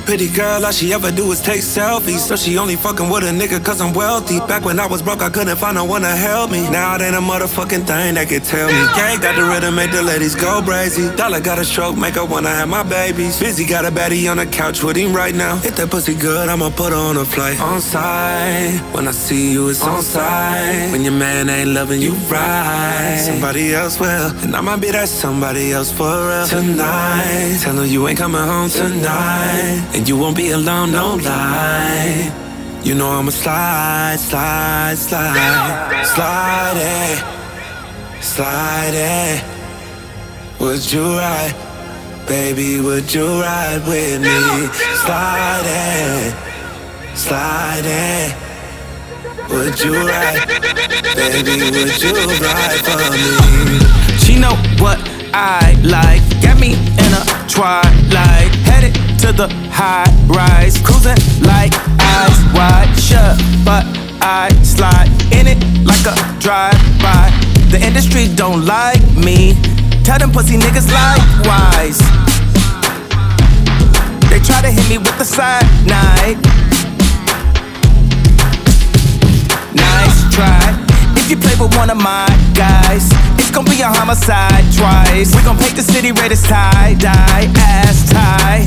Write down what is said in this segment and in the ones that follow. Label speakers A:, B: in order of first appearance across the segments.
A: Pretty girl, all she ever do is take selfies. So she only fucking with a nigga cause I'm wealthy. Back when I was broke, I couldn't find no one to help me. Now it ain't a motherfucking thing that can tell me. Gang got the rhythm, make the ladies go crazy. Dollar got a stroke, make her wanna have my babies. Busy got a baddie on the couch with him right now. If that pussy good, I'ma put her on a flight. On site, when I see you, it's on site. When your man ain't loving you right, somebody else will, and I might be that somebody else for real. Tonight, tell her you ain't coming home tonight, and you won't be alone, no lie. You know I'ma slide, slide, slide, slide it, slide it. Would you ride, baby, would you ride with me? Slide it, slide it. Would you ride, baby, would you ride for me?
B: She know what I like, got me in a twilight, headed to the high rise, cruising like eyes wide shut, but I slide in it like a drive-by. The industry don't like me, tell them pussy niggas likewise. They try to hit me with the side night. Nice try. If you play with one of my guys, it's gon' be a homicide twice. We gon' paint the city red as tie-dye, ass tie.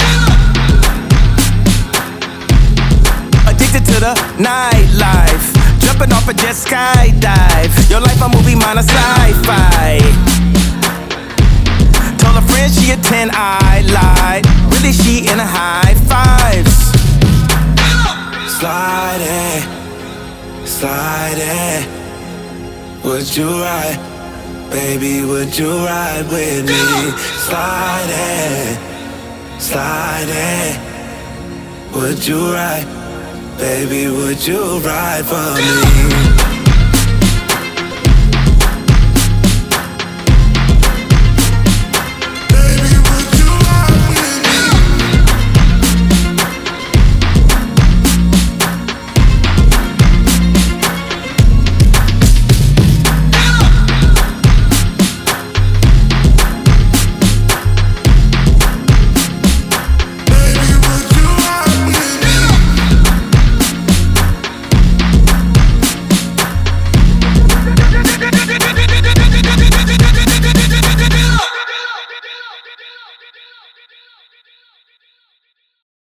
B: Addicted to the nightlife, jumping off a jet skydive. Your life a movie, mine a sci-fi. Told a friend she a 10, I lied. Really she in a high fives.
A: Slide it, slide it. Would you ride, baby, would you ride with me? Slide it, slide it. Would you ride, baby, would you ride for me?